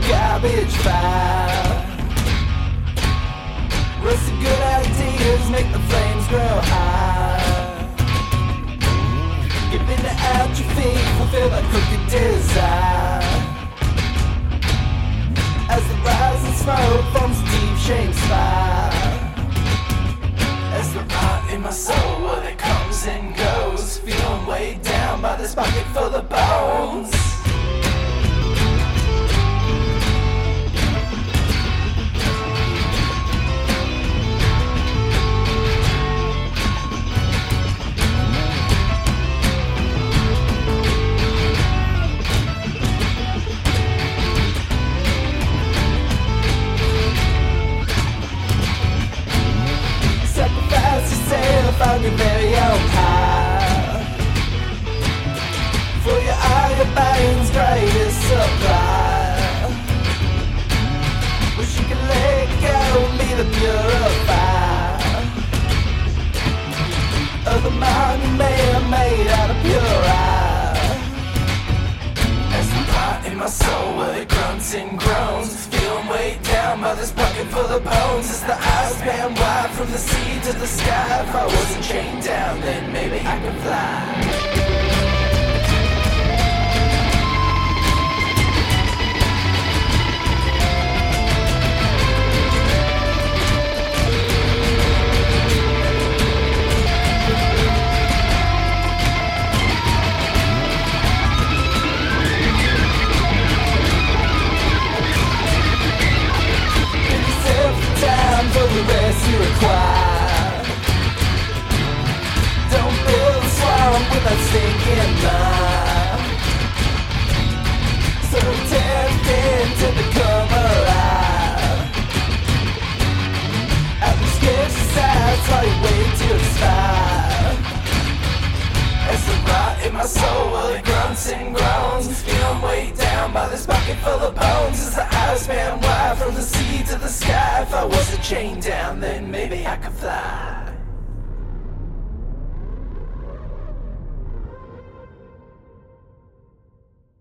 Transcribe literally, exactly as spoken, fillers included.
garbage fire. Rusty good ideas make the flames grow high. Give in to atrophy, fulfill a crooked desire. As the rising smoke forms a deep shame spire. As the rot in my soul, well, it comes and goes, feeling weighed down by this bucket full of bones. Found your very own path for your iron mind's greatest supply. Wish you could let go and be the purifier of the mind you may have made out of pure eye. As the rot in my soul, well, it grunts and groans, feeling weighed down by this bucket full of bones. As the eyes span wide from the sea to the sky, if I wasn't chained down, then maybe I could fly. For the rest you require. Don't build a swamp without sinking mine. So tempting to become alive. Out the scared sides while you wait to expire. As the rot in my soul, well, it grunts and groans, feeling weighed down by this bucket full of bones. As the eyes span wide from the sea to the sky, if I wasn't chained down, then maybe I could fly.